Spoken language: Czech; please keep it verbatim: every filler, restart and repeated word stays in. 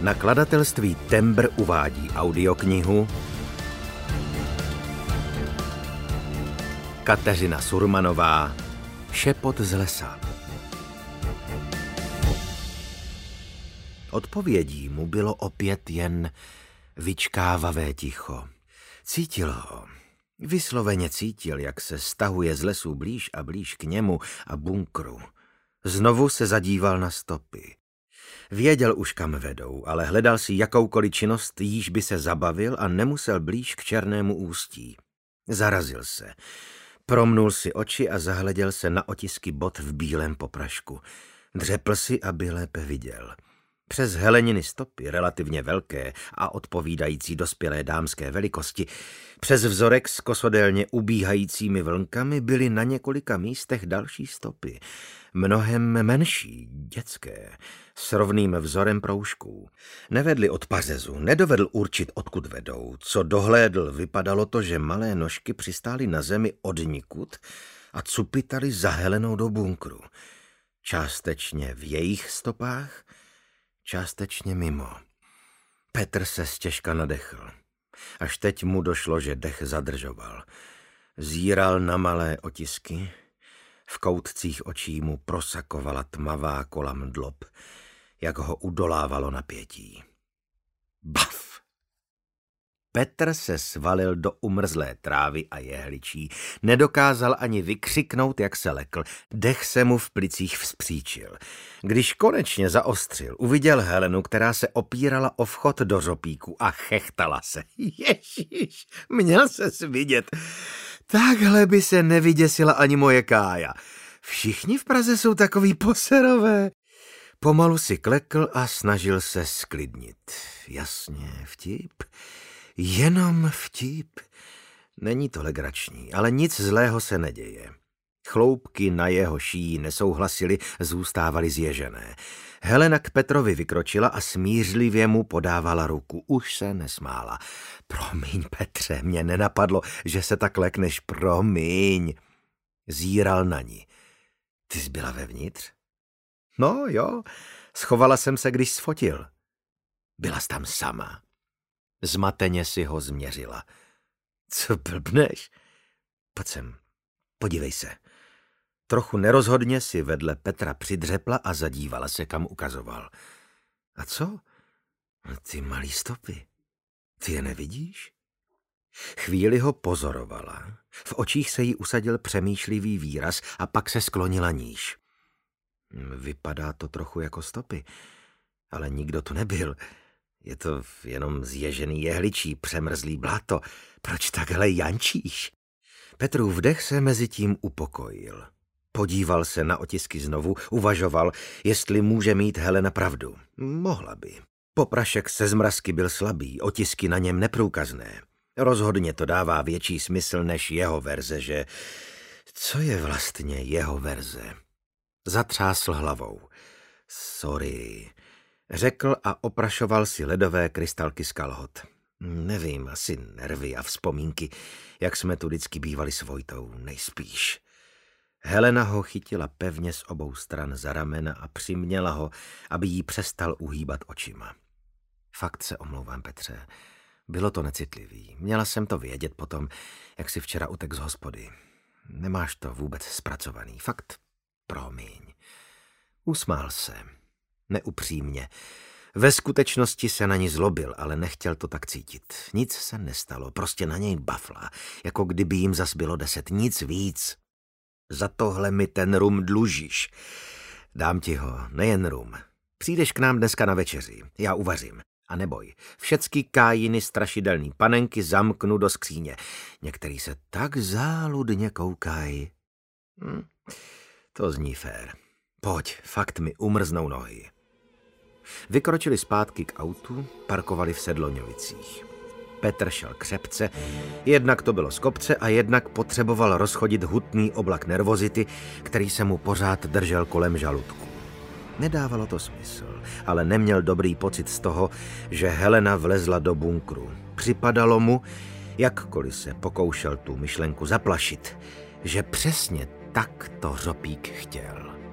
Nakladatelství Tembr uvádí audioknihu Kateřina Surmanová Šepot z lesa. Odpovědí mu bylo opět jen vyčkávavé ticho. Cítil ho. Vysloveně cítil, jak se stahuje z lesů blíž a blíž k němu a bunkru. Znovu se zadíval na stopy. Věděl už, kam vedou, ale hledal si jakoukoliv činnost, jíž by se zabavil a nemusel blíž k černému ústí. Zarazil se. Promnul si oči a zahleděl se na otisky bot v bílém poprašku. Dřepl si, aby lépe viděl. Přes heleniny stopy, relativně velké a odpovídající dospělé dámské velikosti, přes vzorek s kosodélně ubíhajícími vlnkami byly na několika místech další stopy, mnohem menší, dětské, s rovným vzorem proužků. Nevedli od pařezu, nedovedl určit, odkud vedou. Co dohlédl, vypadalo to, že malé nožky přistály na zemi odnikud a cupitaly za helenou do bunkru. Částečně v jejich stopách, částečně mimo. Petr se stěžka nadechl. Až teď mu došlo, že dech zadržoval. Zíral na malé otisky. V koutcích očí mu prosakovala tmavá kola mdlob, jak ho udolávalo napětí. Baf! Petr se svalil do umrzlé trávy a jehličí. Nedokázal ani vykřiknout, jak se lekl. Dech se mu v plicích vzpříčil. Když konečně zaostřil, uviděl Helenu, která se opírala o vchod do řopíku a chechtala se. Ježíš, měl ses vidět. Takhle by se nevyděsila ani moje Kája. Všichni v Praze jsou takový poserové. Pomalu si klekl a snažil se sklidnit. Jasně, vtip. Jenom vtip. Není to legrační, ale nic zlého se neděje. Chloupky na jeho šíji nesouhlasily, zůstávaly zježené. Helena k Petrovi vykročila a smířlivě mu podávala ruku. Už se nesmála. Promiň, Petře, mě nenapadlo, že se tak lekneš, promiň. Zíral na ní. Ty jsi byla vevnitř? No jo, schovala jsem se, když sfotil. Byla jsi tam sama. Zmateně si ho změřila. Co blbneš? Pojď sem, podívej se. Trochu nerozhodně si vedle Petra přidřepla a zadívala se, kam ukazoval. A co? Ty malý stopy. Ty je nevidíš? Chvíli ho pozorovala. V očích se jí usadil přemýšlivý výraz a pak se sklonila níž. Vypadá to trochu jako stopy, ale nikdo tu nebyl. Je to jenom zježený jehličí, přemrzlý bláto. Proč takhle jančíš? Petrův dech se mezi tím upokojil. Podíval se na otisky znovu, uvažoval, jestli může mít Helena pravdu. Mohla by. Poprašek se zmrazky byl slabý, otisky na něm neprůkazné. Rozhodně to dává větší smysl než jeho verze, že... Co je vlastně jeho verze? Zatřásl hlavou. Sorry... Řekl a oprašoval si ledové krystalky z kalhot. Nevím, asi nervy a vzpomínky, jak jsme tu vždycky bývali s Vojtou, nejspíš. Helena ho chytila pevně z obou stran za ramena a přiměla ho, aby jí přestal uhýbat očima. Fakt se omlouvám, Petře. Bylo to necitlivý. Měla jsem to vědět potom, jak si včera utek z hospody. Nemáš to vůbec zpracovaný. Fakt, promiň. Usmál se. Neupřímně. Ve skutečnosti se na ní zlobil, ale nechtěl to tak cítit. Nic se nestalo, prostě na něj bafla, jako kdyby jim zas bylo deset, nic víc. Za tohle mi ten rum dlužíš. Dám ti ho, nejen rum. Přijdeš k nám dneska na večeři, já uvařím. A neboj, všecky Kájiny strašidelný panenky zamknu do skříně. Některý se tak záludně koukají. Hm, to zní fér. Pojď, fakt mi umrznou nohy. Vykročili zpátky k autu, parkovali v Sedloňovicích. Petr šel křepce, jednak to bylo z kopce a jednak potřeboval rozchodit hutný oblak nervozity, který se mu pořád držel kolem žaludku. Nedávalo to smysl, ale neměl dobrý pocit z toho, že Helena vlezla do bunkru. Připadalo mu, jakkoliv se pokoušel tu myšlenku zaplašit, že přesně tak to řopík chtěl.